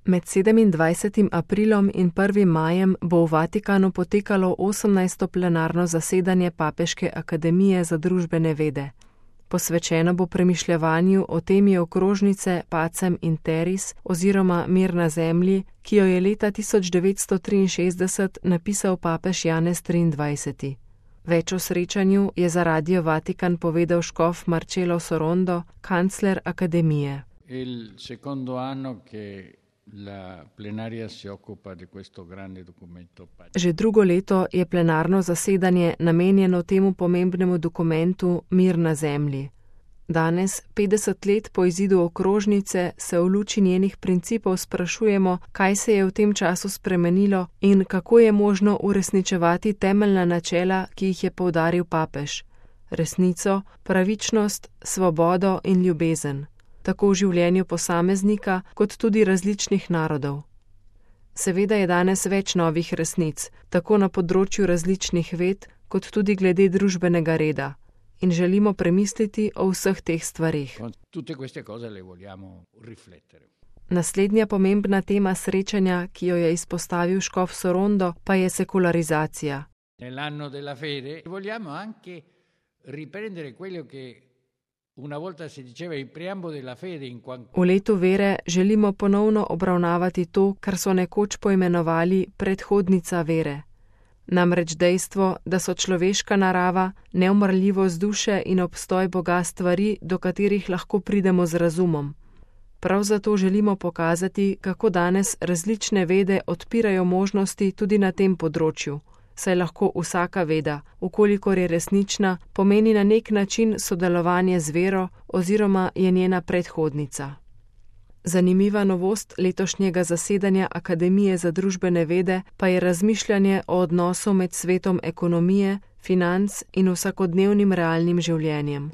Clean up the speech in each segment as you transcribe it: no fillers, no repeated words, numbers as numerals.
Med 27. aprilom in 1. majem bo v Vatikanu potekalo 18. plenarno zasedanje Papeške akademije za družbene vede. Posvečeno bo premišljevanju o temi okrožnice Pacem in Terris oziroma Mir na zemlji, ki jo je leta 1963 napisal papež Janez XXIII. Več o srečanju je za Radio Vatikan povedal škof Marcello Sorondo, kancler akademije. Il secondo anno che la plenaria si occupa di questo grande documento. Že drugo leto je plenarno zasedanje namenjeno temu pomembnemu dokumentu Mir na zemlji. Danes, 50 let po izidu okrožnice, se v luči njenih principov sprašujemo, kaj se je v tem času spremenilo in kako je možno uresničevati temeljna načela, ki jih je poudaril papež: resnico, pravičnost, svobodo in ljubezen, tako v življenju posameznika kot tudi različnih narodov. Seveda je danes več novih resnic, tako na področju različnih ved, kot tudi glede družbenega reda. In želimo premisliti o vseh teh stvarih. Naslednja pomembna tema srečanja, ki jo je izpostavil škof Sorondo, pa je sekularizacija. V letu vere želimo ponovno obravnavati to, kar so nekoč poimenovali predhodnica vere. Namreč dejstvo, da so človeška narava, neumrljivost duše in obstoj Boga stvari, do katerih lahko pridemo z razumom. Prav zato želimo pokazati, kako danes različne vede odpirajo možnosti tudi na tem področju, saj lahko vsaka veda, ukolikor je resnična, pomeni na nek način sodelovanje z vero oziroma je njena predhodnica. Zanimiva novost letošnjega zasedanja Akademije za družbene vede pa je razmišljanje o odnosu med svetom ekonomije, financ in vsakodnevnim realnim življenjem.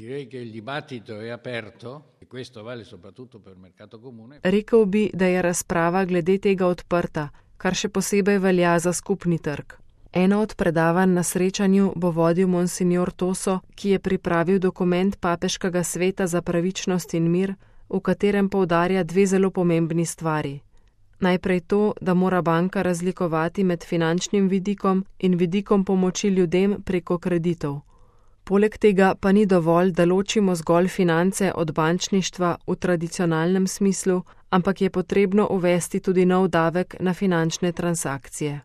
Rekel bi, da je razprava glede tega odprta, kar še posebej velja za skupni trg. Eno od predavanj na srečanju bo vodil monsignor Toso, ki je pripravil dokument Papeškega sveta za pravičnost in mir, v katerem poudarja dve zelo pomembni stvari. Najprej to, da mora banka razlikovati med finančnim vidikom in vidikom pomoči ljudem preko kreditov. Poleg tega pa ni dovolj, da ločimo zgolj finance od bančništva v tradicionalnem smislu, ampak je potrebno uvesti tudi nov davek na finančne transakcije.